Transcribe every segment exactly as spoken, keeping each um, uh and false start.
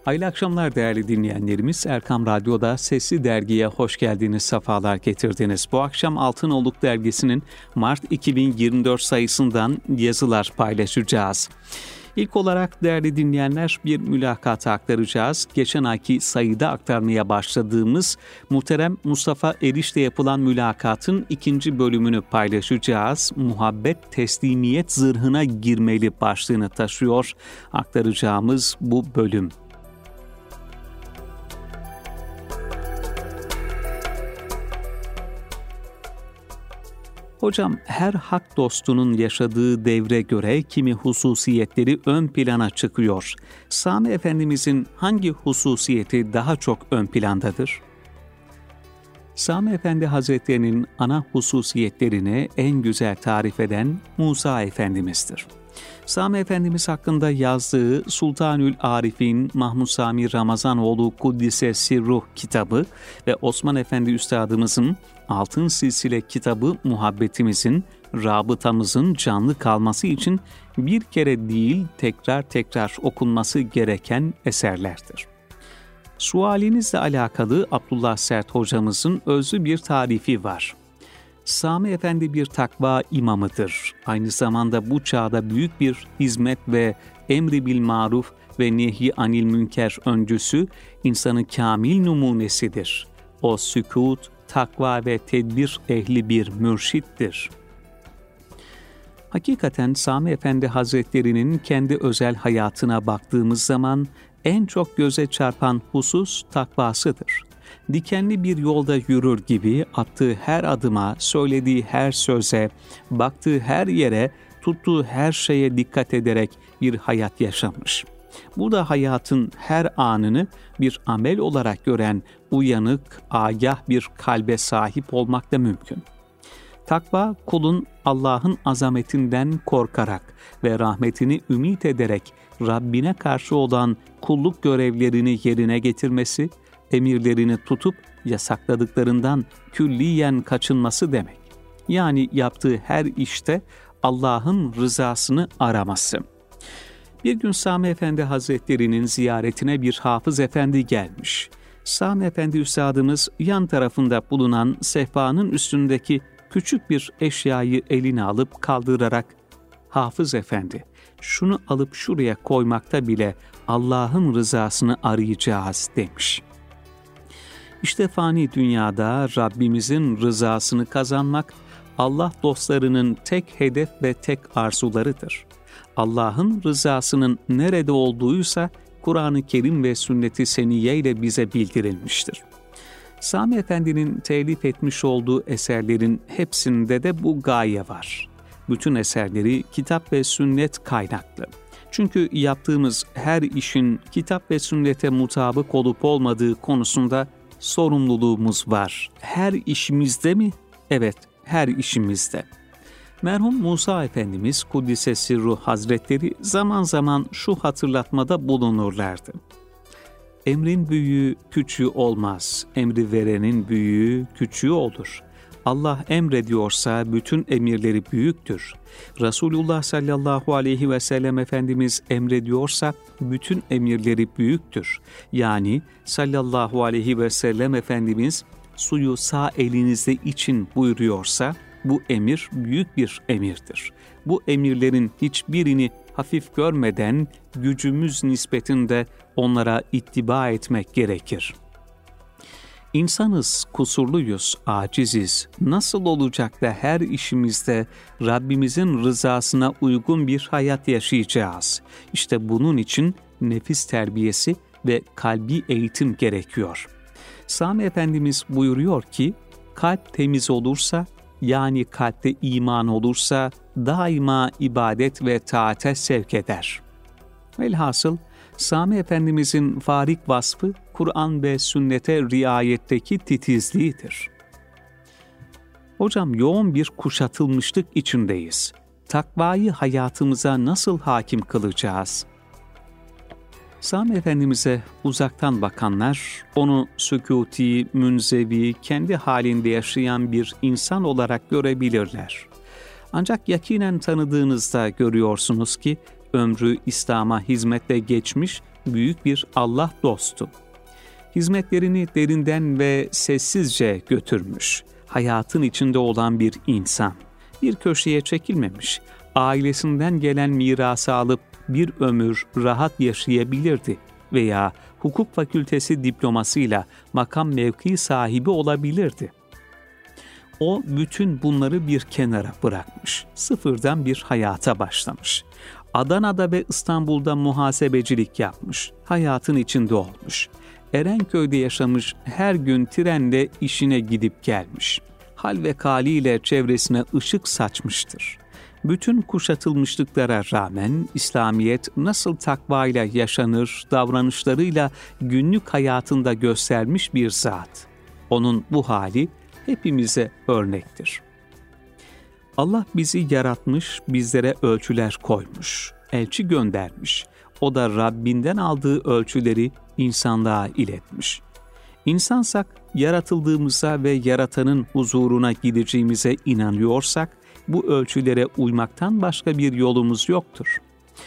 Hayırlı akşamlar değerli dinleyenlerimiz. Erkam Radyo'da Sesli Dergi'ye hoş geldiniz, sefalar getirdiniz. Bu akşam Altınoluk Dergisi'nin Mart iki bin yirmi dört sayısından yazılar paylaşacağız. İlk olarak değerli dinleyenler bir mülakata aktaracağız. Geçen ayki sayıda aktarmaya başladığımız muhterem Mustafa Eriş'le yapılan mülakatın ikinci bölümünü paylaşacağız. Muhabbet teslimiyet zırhına girmeli başlığını taşıyor aktaracağımız bu bölüm. Hocam, her hak dostunun yaşadığı devre göre kimi hususiyetleri ön plana çıkıyor. Sami Efendimizin hangi hususiyeti daha çok ön plandadır? Sami Efendi Hazretleri'nin ana hususiyetlerini en güzel tarif eden Musa Efendimiz'dir. Sami Efendimiz hakkında yazdığı Sultanül Arifin Mahmud Sami Ramazanoğlu Kuddise Sirruh kitabı ve Osman Efendi Üstadımızın Altın Silsile kitabı muhabbetimizin, rabıtamızın canlı kalması için bir kere değil tekrar tekrar okunması gereken eserlerdir. Sualinizle alakalı Abdullah Sert hocamızın özlü bir tarifi var. Sami Efendi bir takva imamıdır. Aynı zamanda bu çağda büyük bir hizmet ve emri bil maruf ve nehy anil münker öncüsü, insanı kamil numunesidir. O sükût, takva ve tedbir ehli bir mürşittir. Hakikaten Sami Efendi Hazretleri'nin kendi özel hayatına baktığımız zaman en çok göze çarpan husus takvasıdır. Dikenli bir yolda yürür gibi attığı her adıma, söylediği her söze, baktığı her yere, tuttuğu her şeye dikkat ederek bir hayat yaşamış. Bu da hayatın her anını bir amel olarak gören uyanık, agah bir kalbe sahip olmak da mümkün. Takva, kulun Allah'ın azametinden korkarak ve rahmetini ümit ederek Rabbine karşı olan kulluk görevlerini yerine getirmesi, emirlerini tutup yasakladıklarından külliyen kaçınması demek. Yani yaptığı her işte Allah'ın rızasını araması. Bir gün Sami Efendi Hazretleri'nin ziyaretine bir hafız efendi gelmiş. Sami Efendi Üstadımız yan tarafında bulunan sehpanın üstündeki küçük bir eşyayı eline alıp kaldırarak, "Hafız efendi, şunu alıp şuraya koymakta bile Allah'ın rızasını arayacağız," demiş. İşte fani dünyada Rabbimizin rızasını kazanmak, Allah dostlarının tek hedef ve tek arzularıdır. Allah'ın rızasının nerede olduğuysa Kur'an-ı Kerim ve Sünnet-i Seniyye ile bize bildirilmiştir. Sami Efendi'nin telif etmiş olduğu eserlerin hepsinde de bu gaye var. Bütün eserleri kitap ve sünnet kaynaklı. Çünkü yaptığımız her işin kitap ve sünnete mutabık olup olmadığı konusunda sorumluluğumuz var. Her işimizde mi? Evet, her işimizde. Merhum Musa Efendimiz Kuddise Sirruh Hazretleri zaman zaman şu hatırlatmada bulunurlardı. Emrin büyüğü küçüğü olmaz, emri verenin büyüğü küçüğü olur. Allah emrediyorsa bütün emirleri büyüktür. Resulullah sallallahu aleyhi ve sellem Efendimiz emrediyorsa bütün emirleri büyüktür. Yani sallallahu aleyhi ve sellem Efendimiz suyu sağ elinizde için buyuruyorsa bu emir büyük bir emirdir. Bu emirlerin hiçbirini hafif görmeden gücümüz nispetinde onlara ittiba etmek gerekir. İnsanız, kusurluyuz, aciziz. Nasıl olacak da her işimizde Rabbimizin rızasına uygun bir hayat yaşayacağız? İşte bunun için nefis terbiyesi ve kalbi eğitim gerekiyor. Sami Efendimiz buyuruyor ki, kalp temiz olursa, yani kalpte iman olursa daima ibadet ve taate sevk eder. Velhasıl Sami Efendimizin farik vasfı Kur'an ve sünnete riayetteki titizliğidir. Hocam, yoğun bir kuşatılmışlık içindeyiz. Takvayı hayatımıza nasıl hakim kılacağız? Sami Efendimiz'e uzaktan bakanlar, onu sükûti, münzevi, kendi halinde yaşayan bir insan olarak görebilirler. Ancak yakinen tanıdığınızda görüyorsunuz ki, ömrü İslam'a hizmetle geçmiş, büyük bir Allah dostu. Hizmetlerini derinden ve sessizce götürmüş, hayatın içinde olan bir insan. Bir köşeye çekilmemiş, ailesinden gelen mirası alıp bir ömür rahat yaşayabilirdi veya hukuk fakültesi diplomasıyla makam mevki sahibi olabilirdi. O bütün bunları bir kenara bırakmış, sıfırdan bir hayata başlamış. Adana'da ve İstanbul'da muhasebecilik yapmış, hayatın içinde olmuş. Erenköy'de yaşamış, her gün trenle işine gidip gelmiş. Hal ve kaliyle çevresine ışık saçmıştır. Bütün kuşatılmışlıklara rağmen İslamiyet nasıl takvayla yaşanır, davranışlarıyla günlük hayatında göstermiş bir zat. Onun bu hali hepimize örnektir. Allah bizi yaratmış, bizlere ölçüler koymuş, elçi göndermiş. O da Rabbinden aldığı ölçüleri insanlığa iletmiş. İnsansak, yaratıldığımıza ve yaratanın huzuruna gideceğimize inanıyorsak, bu ölçülere uymaktan başka bir yolumuz yoktur.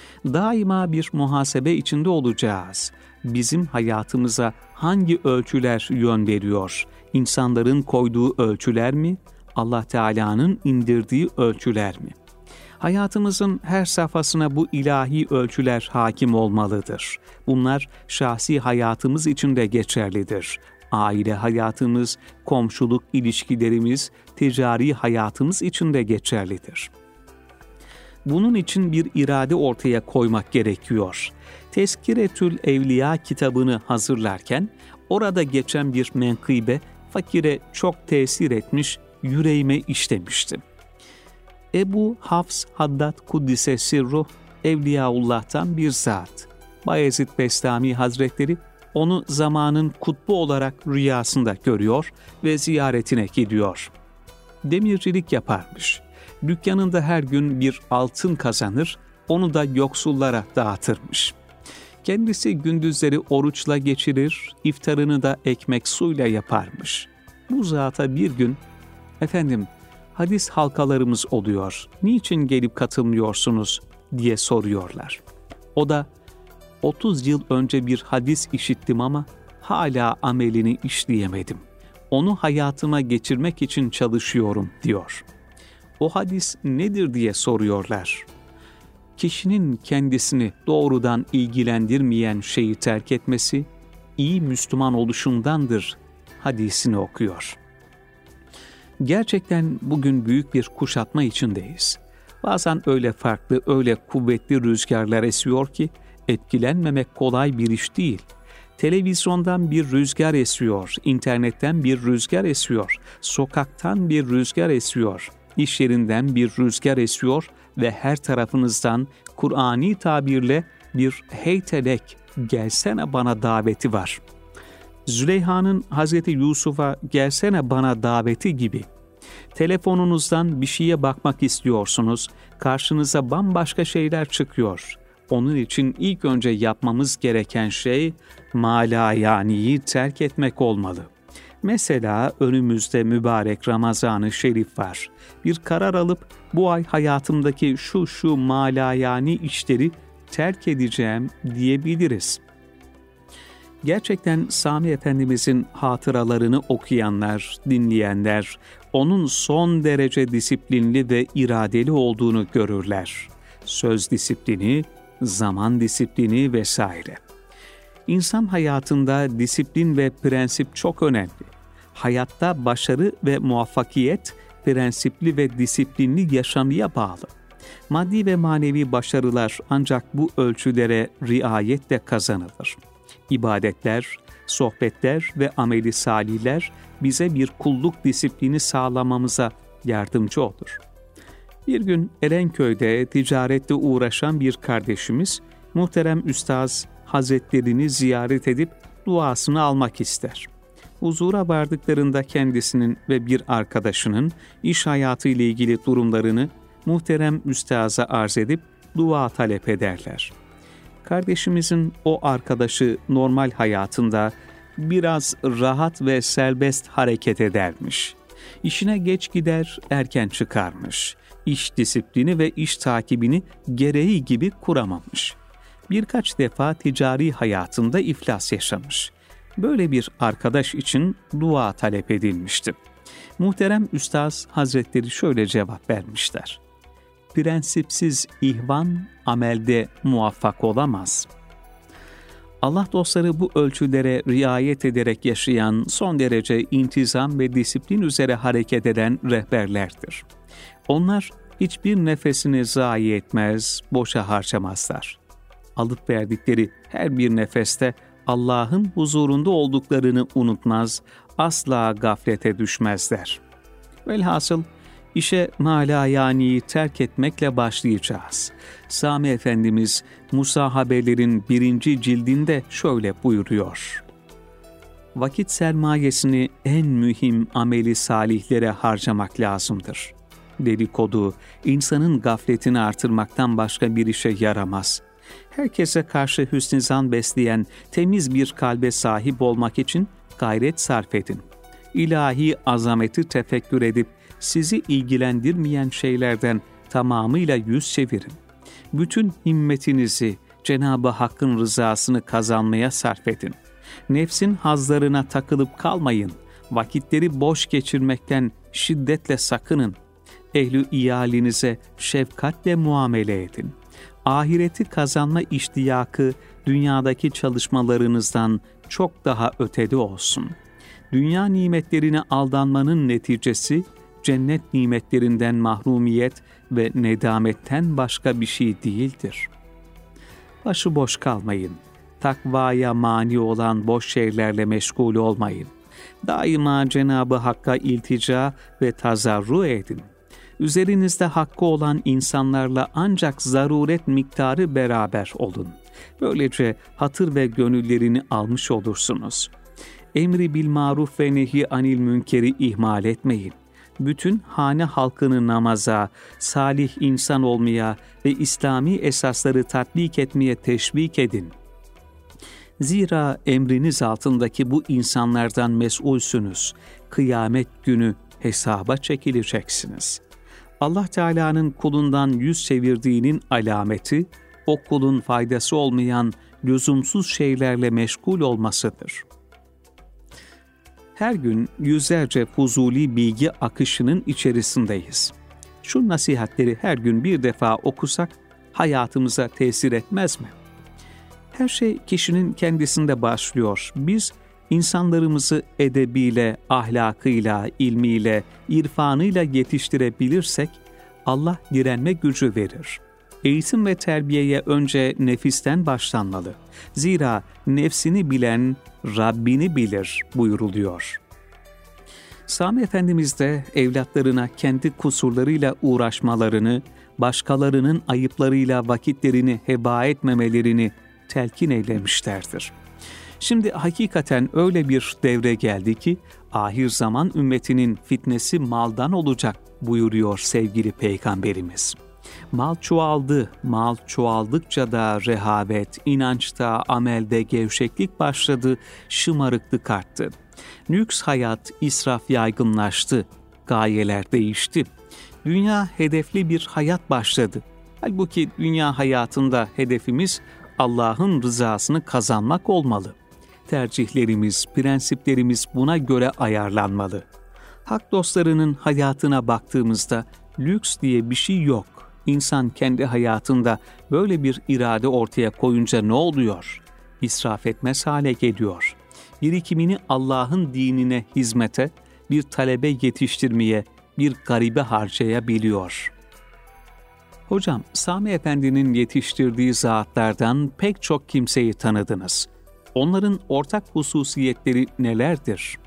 Daima bir muhasebe içinde olacağız. Bizim hayatımıza hangi ölçüler yön veriyor? İnsanların koyduğu ölçüler mi? Allah Teala'nın indirdiği ölçüler mi? Hayatımızın her safhasına bu ilahi ölçüler hakim olmalıdır. Bunlar şahsi hayatımız için de geçerlidir. Aile hayatımız, komşuluk ilişkilerimiz, ticari hayatımız için de geçerlidir. Bunun için bir irade ortaya koymak gerekiyor. Tezkiretül Evliya kitabını hazırlarken orada geçen bir menkıbe fakire çok tesir etmiş, yüreğime işlemişti. Ebu Hafs Haddad Kuddise Sirruh, Evliyaullah'tan bir zat. Bayezid Bestami Hazretleri onu zamanın kutbu olarak rüyasında görüyor ve ziyaretine gidiyor. Demircilik yaparmış. Dükkanında her gün bir altın kazanır, onu da yoksullara dağıtırmış. Kendisi gündüzleri oruçla geçirir, iftarını da ekmek suyla yaparmış. Bu zata bir gün, "Efendim, hadis halkalarımız oluyor, niçin gelip katılmıyorsunuz?" diye soruyorlar. O da, otuz yıl önce bir hadis işittim ama hala amelini işleyemedim. Onu hayatıma geçirmek için çalışıyorum diyor. O hadis nedir diye soruyorlar. Kişinin kendisini doğrudan ilgilendirmeyen şeyi terk etmesi, iyi Müslüman oluşundandır hadisini okuyor. Gerçekten bugün büyük bir kuşatma içindeyiz. Bazen öyle farklı, öyle kuvvetli rüzgarlar esiyor ki, etkilenmemek kolay bir iş değil. Televizyondan bir rüzgar esiyor, internetten bir rüzgar esiyor, sokaktan bir rüzgar esiyor, iş yerinden bir rüzgar esiyor ve her tarafınızdan Kur'ani tabirle bir heytelek, gelsene bana daveti var. Züleyha'nın Hazreti Yusuf'a gelsene bana daveti gibi. Telefonunuzdan bir şeye bakmak istiyorsunuz, karşınıza bambaşka şeyler çıkıyor. Onun için ilk önce yapmamız gereken şey malayaniyi terk etmek olmalı. Mesela önümüzde mübarek Ramazan-ı Şerif var. Bir karar alıp bu ay hayatımdaki şu şu malayani işleri terk edeceğim diyebiliriz. Gerçekten Sami Efendimizin hatıralarını okuyanlar, dinleyenler, onun son derece disiplinli ve iradeli olduğunu görürler. Söz disiplini, zaman disiplini vesaire. İnsan hayatında disiplin ve prensip çok önemli. Hayatta başarı ve muvaffakiyet prensipli ve disiplinli yaşamaya bağlı. Maddi ve manevi başarılar ancak bu ölçülere riayetle kazanılır. İbadetler, sohbetler ve ameli salihler bize bir kulluk disiplini sağlamamıza yardımcı olur. Bir gün Erenköy'de ticaretle uğraşan bir kardeşimiz, muhterem Üstaz Hazretlerini ziyaret edip duasını almak ister. Huzura vardıklarında kendisinin ve bir arkadaşının iş hayatı ile ilgili durumlarını muhterem Üstaz'a arz edip dua talep ederler. Kardeşimizin o arkadaşı normal hayatında biraz rahat ve serbest hareket edermiş. İşine geç gider, erken çıkarmış. İş disiplini ve iş takibini gereği gibi kuramamış. birkaç defa ticari hayatında iflas yaşamış. Böyle bir arkadaş için dua talep edilmişti. Muhterem Üstaz Hazretleri şöyle cevap vermişler: prensipsiz ihvan amelde muvaffak olamaz. Allah dostları bu ölçülere riayet ederek yaşayan, son derece intizam ve disiplin üzere hareket eden rehberlerdir. Onlar hiçbir nefesini zayi etmez, boşa harcamazlar. Alıp verdikleri her bir nefeste Allah'ın huzurunda olduklarını unutmaz, asla gaflete düşmezler. Velhasıl işe malayaniyi terk etmekle başlayacağız. Sami Efendimiz Musahabelerin birinci cildinde şöyle buyuruyor: vakit sermayesini en mühim ameli salihlere harcamak lazımdır. Dedikodu, insanın gafletini artırmaktan başka bir işe yaramaz. Herkese karşı hüsnü zan besleyen temiz bir kalbe sahip olmak için gayret sarf edin. İlahi azameti tefekkür edip sizi ilgilendirmeyen şeylerden tamamıyla yüz çevirin. Bütün himmetinizi Cenab-ı Hakk'ın rızasını kazanmaya sarf edin. Nefsin hazlarına takılıp kalmayın. Vakitleri boş geçirmekten şiddetle sakının. Ehl-i iyalinize şefkatle muamele edin. Ahireti kazanma iştiyakı dünyadaki çalışmalarınızdan çok daha ötede olsun. Dünya nimetlerine aldanmanın neticesi cennet nimetlerinden mahrumiyet ve nedametten başka bir şey değildir. Başıboş kalmayın. Takvaya mani olan boş şeylerle meşgul olmayın. Daima Cenab-ı Hakk'a iltica ve tazarru edin. Üzerinizde hakkı olan insanlarla ancak zaruret miktarı beraber olun. Böylece hatır ve gönüllerini almış olursunuz. Emri bil maruf ve nehi anil münkeri ihmal etmeyin. Bütün hane halkını namaza, salih insan olmaya ve İslami esasları tatbik etmeye teşvik edin. Zira emriniz altındaki bu insanlardan mesulsünüz. Kıyamet günü hesaba çekileceksiniz. Allah Teala'nın kulundan yüz çevirdiğinin alameti, o kulun faydası olmayan lüzumsuz şeylerle meşgul olmasıdır. Her gün yüzlerce fuzuli bilgi akışının içerisindeyiz. Şu nasihatleri her gün bir defa okusak hayatımıza tesir etmez mi? Her şey kişinin kendisinde başlıyor. Biz insanlarımızı edebiyle, ahlakıyla, ilmiyle, irfanıyla yetiştirebilirsek Allah direnme gücü verir. Eğitim ve terbiyeye önce nefisten başlanmalı. Zira nefsini bilen Rabbini bilir buyuruluyor. Sami Efendimiz de evlatlarına kendi kusurlarıyla uğraşmalarını, başkalarının ayıplarıyla vakitlerini heba etmemelerini telkin eylemişlerdir. Şimdi hakikaten öyle bir devre geldi ki ahir zaman ümmetinin fitnesi maldan olacak buyuruyor sevgili Peygamberimiz. Mal çoğaldı, mal çoğaldıkça da rehavet, inançta, amelde gevşeklik başladı, şımarıklık arttı. Lüks hayat, israf yaygınlaştı, gayeler değişti. Dünya hedefli bir hayat başladı. Halbuki dünya hayatında hedefimiz Allah'ın rızasını kazanmak olmalı. Tercihlerimiz, prensiplerimiz buna göre ayarlanmalı. Hak dostlarının hayatına baktığımızda lüks diye bir şey yok. İnsan kendi hayatında böyle bir irade ortaya koyunca ne oluyor? İsraf etmez hale geliyor. Birikimini Allah'ın dinine hizmete, bir talebe yetiştirmeye, bir garibe harcayabiliyor. Hocam, Sami Efendi'nin yetiştirdiği zatlardan pek çok kimseyi tanıdınız. Onların ortak hususiyetleri nelerdir?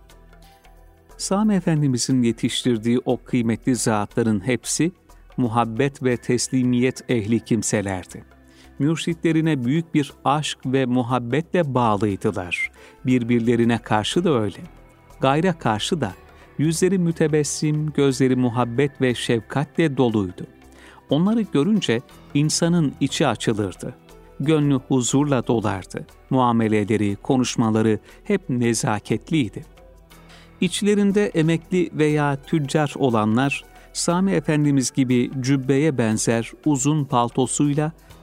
Sami Efendimizin yetiştirdiği o kıymetli zatların hepsi muhabbet ve teslimiyet ehli kimselerdi. Mürşitlerine büyük bir aşk ve muhabbetle bağlıydılar. Birbirlerine karşı da öyle. Gayre karşı da yüzleri mütebessim, gözleri muhabbet ve şefkatle doluydu. Onları görünce insanın içi açılırdı. Gönlü huzurla dolardı. Muameleleri, konuşmaları hep nezaketliydi. İçlerinde emekli veya tüccar olanlar, Sami Efendimiz gibi cübbeye benzer uzun paltosuyla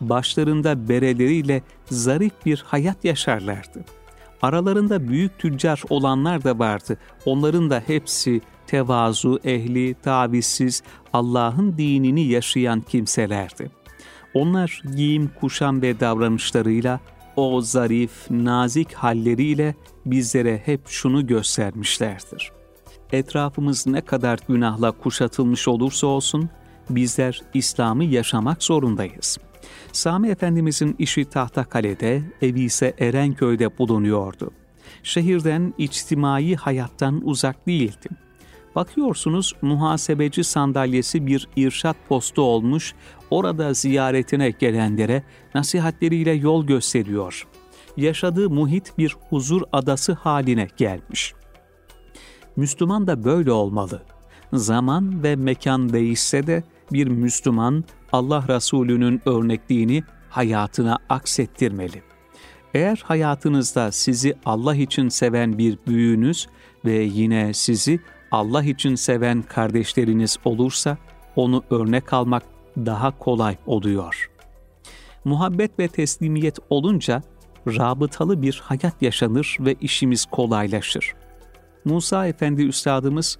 başlarında bereleriyle zarif bir hayat yaşarlardı. Aralarında büyük tüccar olanlar da vardı. Onların da hepsi tevazu ehli, tavizsiz, Allah'ın dinini yaşayan kimselerdi. Onlar giyim, kuşam ve davranışlarıyla, o zarif, nazik halleriyle bizlere hep şunu göstermişlerdir. Etrafımız ne kadar günahla kuşatılmış olursa olsun, bizler İslam'ı yaşamak zorundayız. Sami Efendimizin işi Tahtakale'de, evi ise Erenköy'de bulunuyordu. Şehirden, içtimai hayattan uzak değildi. Bakıyorsunuz muhasebeci sandalyesi bir irşat postu olmuş, orada ziyaretine gelenlere nasihatleriyle yol gösteriyor. Yaşadığı muhit bir huzur adası haline gelmiş. Müslüman da böyle olmalı. Zaman ve mekan değişse de bir Müslüman Allah Resulü'nün örnekliğini hayatına aksettirmeli. Eğer hayatınızda sizi Allah için seven bir büyüğünüz ve yine sizi Allah için seven kardeşleriniz olursa onu örnek almak daha kolay oluyor. Muhabbet ve teslimiyet olunca rabıtalı bir hayat yaşanır ve işimiz kolaylaşır. Musa Efendi Üstadımız,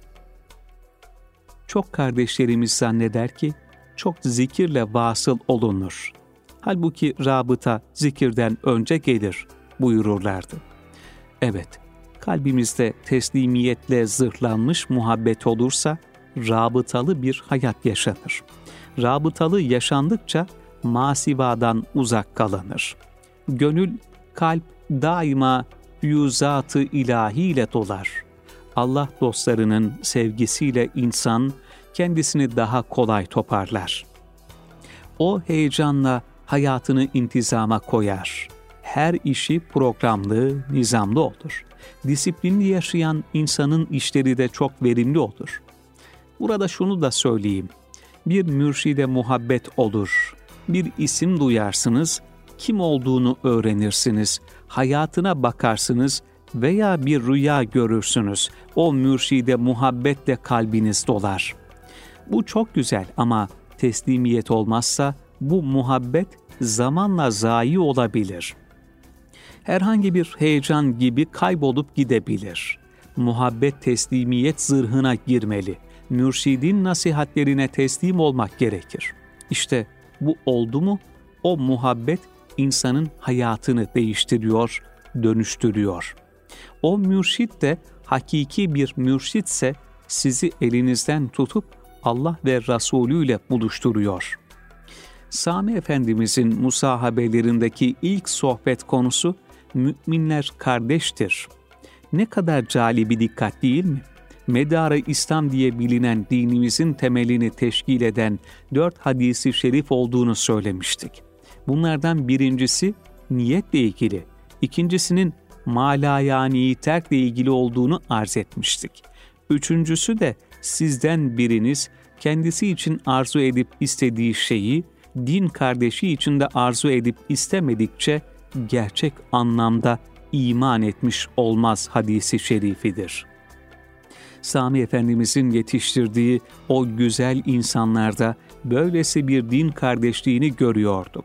çok kardeşlerimiz zanneder ki çok zikirle vasıl olunur. Halbuki rabıta zikirden önce gelir buyururlardı. Evet, kalbimizde teslimiyetle zırhlanmış muhabbet olursa rabıtalı bir hayat yaşanır. Rabıtalı yaşandıkça masivadan uzak kalınır. Gönül, kalp daima füyüzat-ı ilahiyle dolar. Allah dostlarının sevgisiyle insan kendisini daha kolay toparlar. O heyecanla hayatını intizama koyar. Her işi programlı, nizamlı olur. Disiplinli yaşayan insanın işleri de çok verimli olur. Burada şunu da söyleyeyim. Bir mürşide muhabbet olur. Bir isim duyarsınız, kim olduğunu öğrenirsiniz. Hayatına bakarsınız veya bir rüya görürsünüz. O mürşide muhabbetle kalbiniz dolar. Bu çok güzel ama teslimiyet olmazsa bu muhabbet zamanla zayi olabilir. Herhangi bir heyecan gibi kaybolup gidebilir. Muhabbet teslimiyet zırhına girmeli. Mürşidin nasihatlerine teslim olmak gerekir. İşte bu oldu mu o muhabbet insanın hayatını değiştiriyor, dönüştürüyor. O mürşid de hakiki bir mürşidse sizi elinizden tutup Allah ve Resulü ile buluşturuyor. Sami Efendimizin musahabelerindeki ilk sohbet konusu müminler kardeştir. Ne kadar cali bir dikkat değil mi? Medarı İslam diye bilinen dinimizin temelini teşkil eden dört hadisi şerif olduğunu söylemiştik. Bunlardan birincisi niyetle ilgili, ikincisinin malayani terkle ilgili olduğunu arz etmiştik. Üçüncüsü de sizden biriniz kendisi için arzu edip istediği şeyi din kardeşi için de arzu edip istemedikçe gerçek anlamda iman etmiş olmaz hadisi şerifidir. Sami Efendimizin yetiştirdiği o güzel insanlarda böylesi bir din kardeşliğini görüyorduk.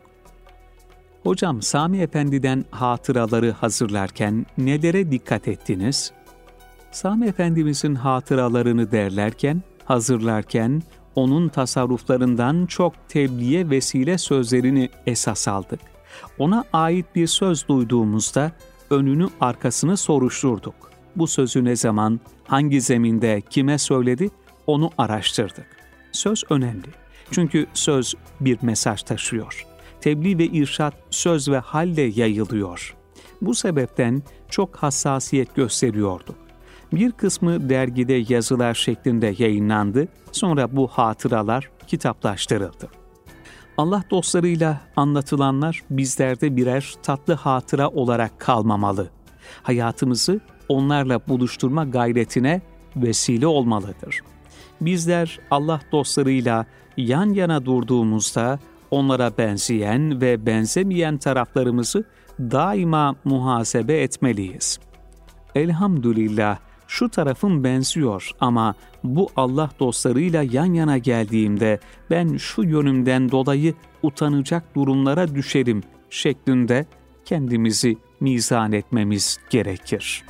Hocam, Sami Efendi'den hatıraları hazırlarken nelere dikkat ettiniz? Sami Efendimizin hatıralarını derlerken, hazırlarken onun tasarruflarından çok tebliğe vesile sözlerini esas aldık. Ona ait bir söz duyduğumuzda önünü arkasını soruşturduk. Bu sözü ne zaman, hangi zeminde, kime söyledi onu araştırdık. Söz önemli. Çünkü söz bir mesaj taşıyor. Tebliğ ve irşat söz ve halle yayılıyor. Bu sebepten çok hassasiyet gösteriyorduk. Bir kısmı dergide yazılar şeklinde yayınlandı, sonra bu hatıralar kitaplaştırıldı. Allah dostlarıyla anlatılanlar bizlerde birer tatlı hatıra olarak kalmamalı. Hayatımızı onlarla buluşturma gayretine vesile olmalıdır. Bizler Allah dostlarıyla yan yana durduğumuzda onlara benzeyen ve benzemeyen taraflarımızı daima muhasebe etmeliyiz. Elhamdülillah şu tarafım benziyor ama bu Allah dostlarıyla yan yana geldiğimde ben şu yönümden dolayı utanacak durumlara düşerim şeklinde kendimizi mizan etmemiz gerekir.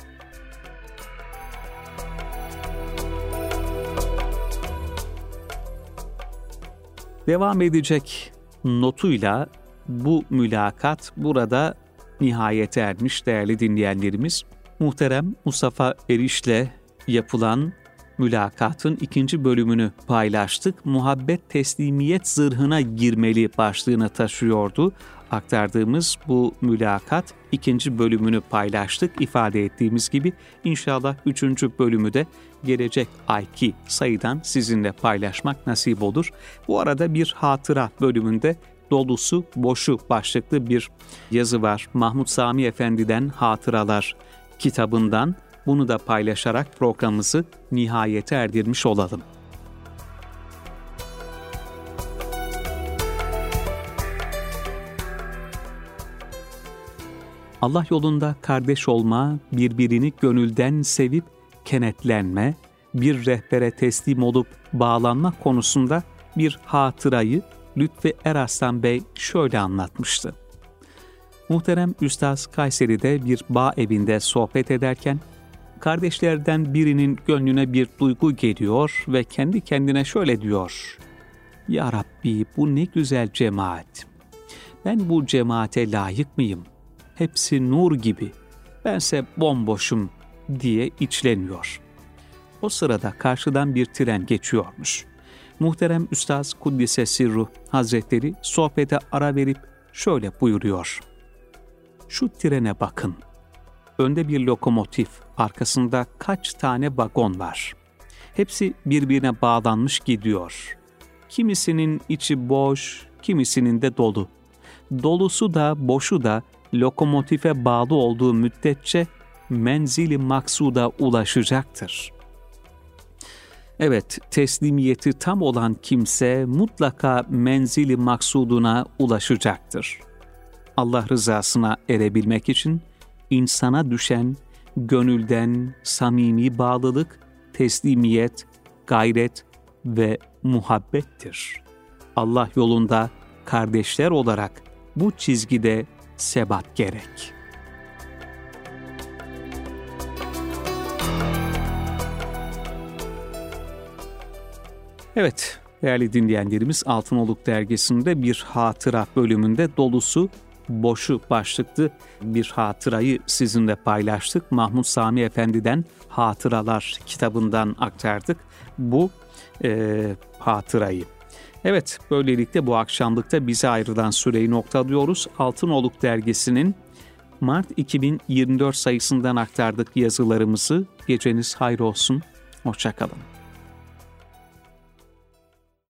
Devam edecek notuyla bu mülakat burada nihayete ermiş değerli dinleyenlerimiz. Muhterem Mustafa Eriş'le yapılan mülakatın ikinci bölümünü paylaştık. Muhabbet teslimiyet zırhına girmeli başlığını taşıyordu. Aktardığımız bu mülakat ikinci bölümünü paylaştık. İfade ettiğimiz gibi inşallah üçüncü bölümü de gelecek ayki sayıdan sizinle paylaşmak nasip olur. Bu arada bir hatıra bölümünde dolusu boşu başlıklı bir yazı var. Mahmut Sami Efendi'den Hatıralar kitabından, bunu da paylaşarak programımızı nihayete erdirmiş olalım. Allah yolunda kardeş olma, birbirini gönülden sevip kenetlenme, bir rehbere teslim olup bağlanma konusunda bir hatırayı Lütfi Eraslan Bey şöyle anlatmıştı. Muhterem Üstaz Kayseri'de bir bağ evinde sohbet ederken, kardeşlerden birinin gönlüne bir duygu geliyor ve kendi kendine şöyle diyor: "Ya Rabbi, bu ne güzel cemaat. Ben bu cemaate layık mıyım? Hepsi nur gibi. Bense bomboşum," diye içleniyor. O sırada karşıdan bir tren geçiyormuş. Muhterem Üstaz Kuddise Sirruh Hazretleri sohbete ara verip şöyle buyuruyor: "Şu trene bakın. Önde bir lokomotif, arkasında kaç tane vagon var. Hepsi birbirine bağlanmış gidiyor. Kimisinin içi boş, kimisinin de dolu. Dolusu da boşu da lokomotife bağlı olduğu müddetçe menzili maksuda ulaşacaktır." Evet, teslimiyeti tam olan kimse mutlaka menzili maksuduna ulaşacaktır. Allah rızasına erebilmek için insana düşen gönülden samimi bağlılık, teslimiyet, gayret ve muhabbettir. Allah yolunda kardeşler olarak bu çizgide sebat gerek. Evet, değerli dinleyenlerimiz, Altınoluk Dergisi'nde bir hatıra bölümünde dolusu boşu başlıklı bir hatırayı sizinle paylaştık. Mahmut Sami Efendi'den Hatıralar kitabından aktardık bu e, hatırayı. Evet, böylelikle bu akşamlıkta bize ayrılan süreyi noktalıyoruz. Altınoluk Dergisi'nin Mart iki bin yirmi dört sayısından aktardık yazılarımızı. Geceniz hayır olsun, hoşça kalın.